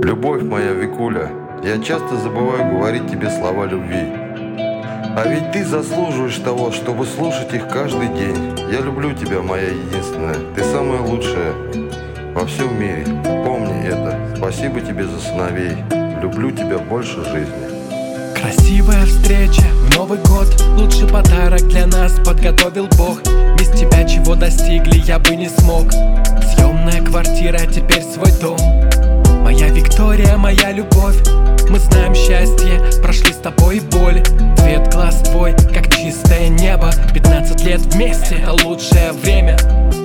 Любовь моя, Викуля, я часто забываю говорить тебе слова любви. А ведь ты заслуживаешь того, чтобы слушать их каждый день. Я люблю тебя, моя единственная. Ты самая лучшая во всем мире. Помни это. Спасибо тебе за сыновей. Люблю тебя больше жизни. Красивая встреча в Новый год. Лучший подарок для нас подготовил Бог. Без тебя чего достигли, я бы не смог. Съемная квартира, теперь свой дом. Моя Виктория, моя любовь. Мы знаем счастье, прошли с тобой боль. Цвет глаз твой, как чистое небо. 15 лет вместе, это лучшее время.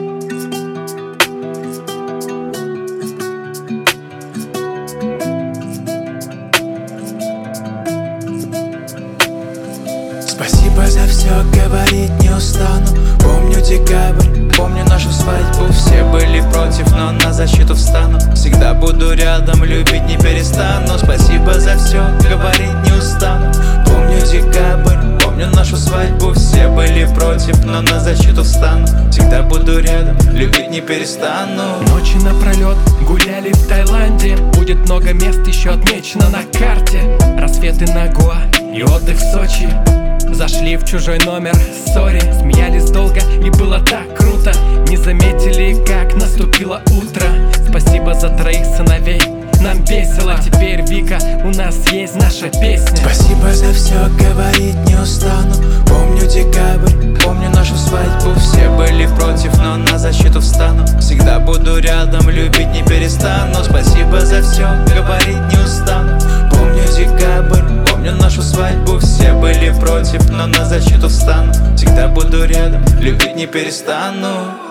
Спасибо за все, говорить не устану. Помню декабрь, помню нашу свадьбу. Все были против, но на защиту встану. Всегда буду рядом, любить не перестану. Спасибо за все, говорить не устану. Помню декабрь, помню нашу свадьбу. Все были против, но на защиту встану. Всегда буду рядом, любить не перестану. Ночи напролет гуляли в Таиланде. Будет много мест еще отмечено на карте. Рассветы на Гоа и отдых в Сочи. Зашли в чужой номер, сори. Смеялись долго и было так круто. Не заметили, как наступило утро. Спасибо за троих сыновей, нам весело. Теперь, Вика, у нас есть наша песня. Спасибо за все, говорить не устану. Помню декабрь, помню нашу свадьбу. Все были против, но на защиту встану. Всегда буду рядом, любить не перестану. Спасибо за все, говорить не устану. Помню декабрь, помню нашу свадьбу. Все были против, но на защиту встану. Всегда буду рядом, любить не перестану.